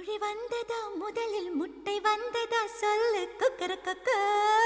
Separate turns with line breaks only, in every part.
கோழி வந்ததா முதலில் முட்டை வந்ததா சொல்லு குக்கரக்கக்கு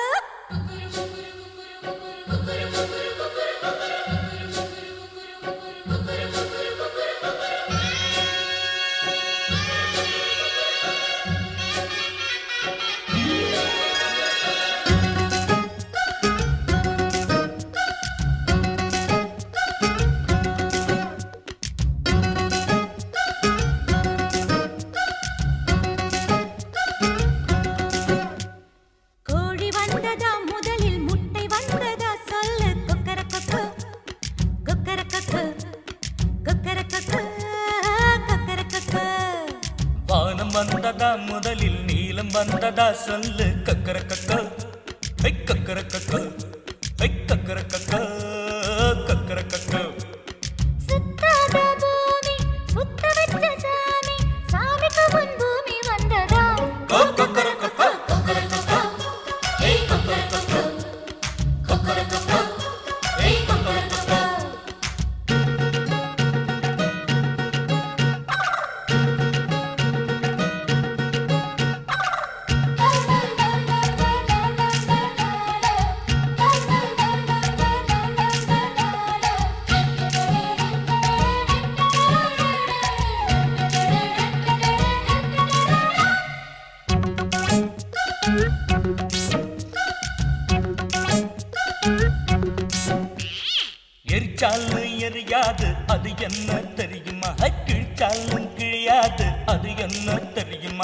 வந்ததா முதலில் நீலம் வந்ததா சொல்லு கக்கரக்கக்க ஹை கக்கரக்கக்க ஹை கக்கரக்கக்க கக்கரக்கக்க
சுத்தாத பூமி சுத்த வெச்ச சாமி சாமிக்கு முன் பூமி வந்ததா
கக்கரக்கக்க கக்கரக்கக்க ஹை கக்கரக்கக்க கக்கரக்கக்க ஹை கக்கரக்கக்க எரிச்சாலும் எரியாது அது என்ன தெரியுமா கிழிச்சாலும் கிழியாது அது என்ன தெரியுமா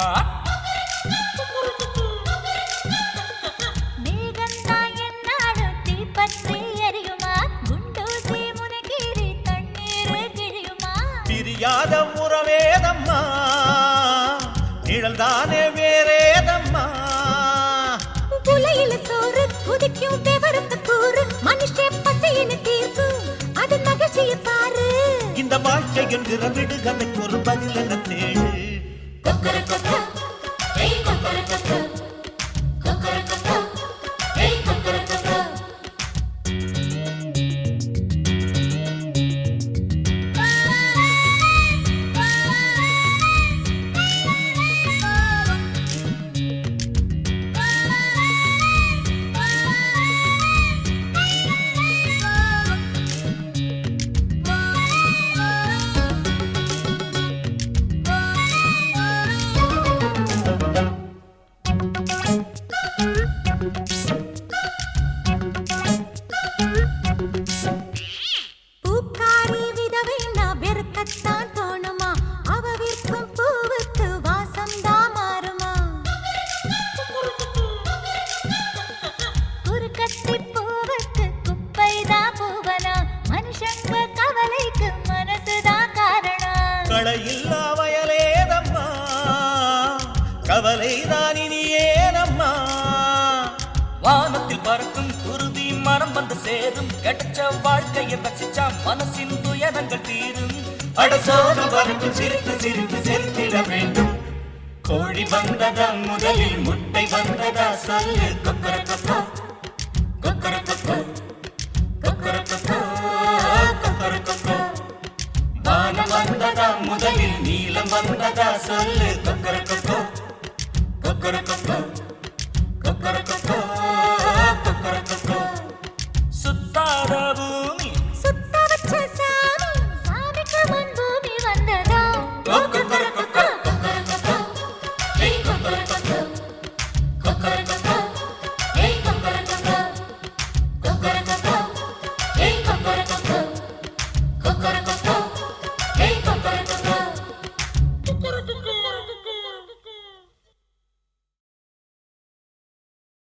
மேகந்தா என்னாலும் தீப்பற்றி எரியுமா குண்டூசி முனகீரி தண்ணீர் கிழியுமா
பிரியாத உறவேதம்மா நிழல்தானே வேறேதம்மா
புலையில சோறு குதிக்கும் பெவரத்து கூறு மனுஷ பசையின தீர்க்கும் அது மகிழ்ச்சியை பாரு
இந்த வாழ்க்கை என்கிற விடுகதைக்கு ஒரு பதில் என தேடு
கொக்கரக்கக்க ஹே கொக்கரக்கக்க கொக்கரக்கக்க ஹே கொக்கரக்கக்க பூக்காரி விதவை நான் வெறுக்கத்தான் தோணுமா அவ விற்கும் பூவுக்கு வாசம்தான் மாறுமா குறுக்கத்தி பூவுக்கு குப்பைதான் பூவனா மனுஷங்க கவலைக்கு மனசுதான் காரணம்
களையில்லா வயலேதம்மா கவலைதான் இனி ஏனம்மா வானத்தில் பறக்கும் குருதி மனம் வந்து சேரும் கிடைச்ச வாழ்க்கையை ரசிச்சா மனசின் துயரங்கள் தீரும் அடசோக வரட்டும் சிரித்து சிரித்து செலுத்திட வேண்டும் கோழி வந்ததா முதலில் முட்டை வந்ததா சொல்லு கொக்கரக்கக்கோ கொக்கரக்கக்கோ கொக்கரக்கக்கோ கொக்கரக்கக்கோ வானம் வந்ததா முதலில் நீலம் வந்ததா சொல்லு கொக்கரக்கக்கோ கொக்கரக்கக்கோ கொக்கரக்கக்கோ கொக்கரக்கக்கோ சுத்தாத பூமி
சுத்த வச்ச சாமி சாமிக்கு முன் பூமி வந்ததா
கொக்கரக்கக்கோ கொக்கரக்கக்கோ ஹே கொக்கரக்கக்கோ கொக்கரக்கக்கோ ஹே கொக்கரக்கக்கோ கொக்கரக்கக்கோ ஹே கொக்கரக்கக்கோ கொக்கரக்கக்கோ ஹே கொக்கரக்கக்கோ